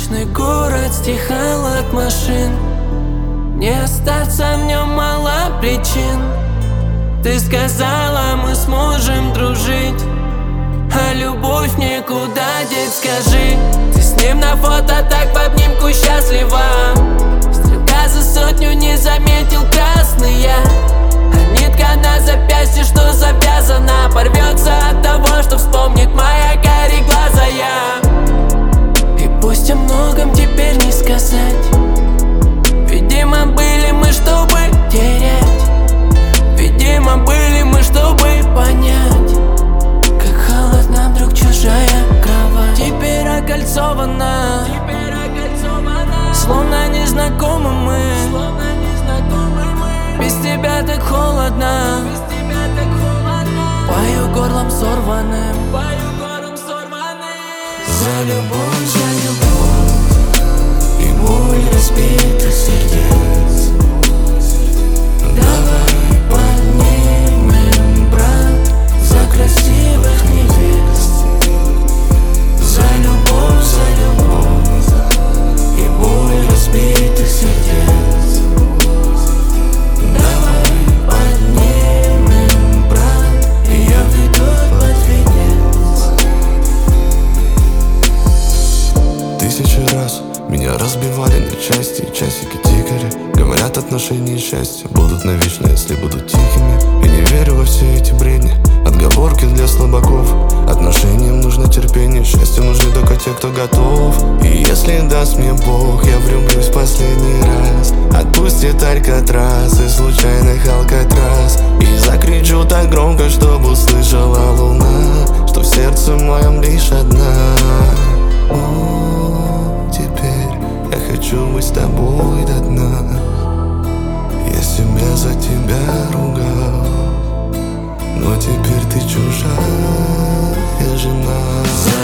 Ночной город стихал от машин, не остаться в нем мало причин. Ты сказала, мы сможем дружить, а любовь никуда деть, скажи. Ты с ним на фото так в обнимку счастлива. Стрелка за сотню не заметил красный я, а нитка на запястье, что завязана, порвется от того, что вспомнит моя кореглазая. И пусть о многом теперь не сказать, видимо, были мы, чтобы терять. Видимо, были мы, чтобы понять, как холодна вдруг чужая кровать. Теперь окольцована, словно незнакомы мы. Без тебя так холодно, пою горлом сорванным. За любовь и боль разбитых сердец. Давай поднимем брат за красивых невест. За любовь и боль разбитых сердец. Давай поднимем брат, ее ведут под венец. Тысячи раз меня разбивали на части, часики тикали. Говорят, отношения и счастье будут навечно, если будут тихими. Я не верю во все эти бредни, отговорки для слабаков. Отношениям нужно терпение, счастью нужны только те, кто готов. И если даст мне Бог, я влюблюсь в последний раз. Отпустит Алькатрас и случайных Алькатрас. И закричу так громко, чтобы услышала луна, что в сердце моем лишь одна. О, теперь я хочу быть с тобой до дна. Я себя за тебя ругал, но теперь ты чужая жена.